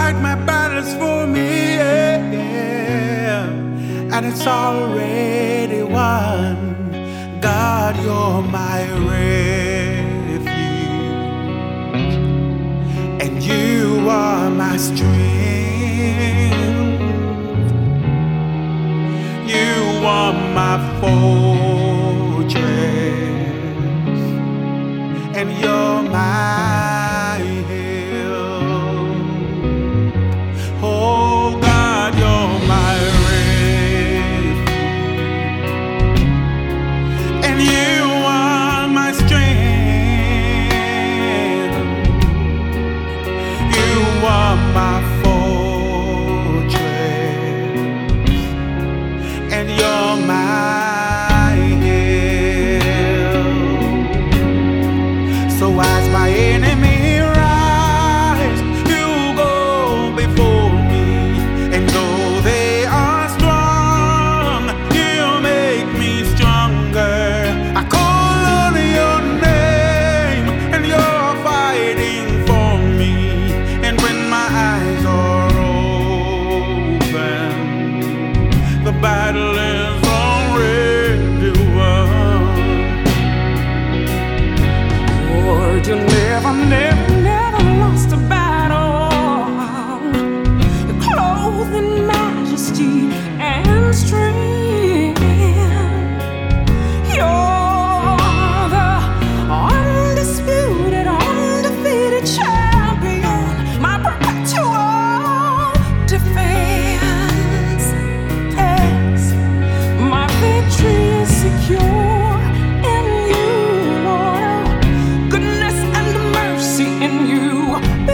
fight my battles for me, yeah, yeah. And it's already won. God, you're my refuge, and you are my strength. You are my fortress, and you're my help. Oh God, you're my refuge, and you are my strength. You are my fortress, and you're my help. So as my enemy rise, you go before me, and though they are strong, you make me stronger. I call on your name, and you're fighting for me. And when my eyes are open, the battle is already won. Lord, you never lost a battle. You're clothed in majesty and strength. You're the undisputed, undefeated champion, my perpetual defense. Yes, my victory is secure in you, Lord. Goodness and mercy in you.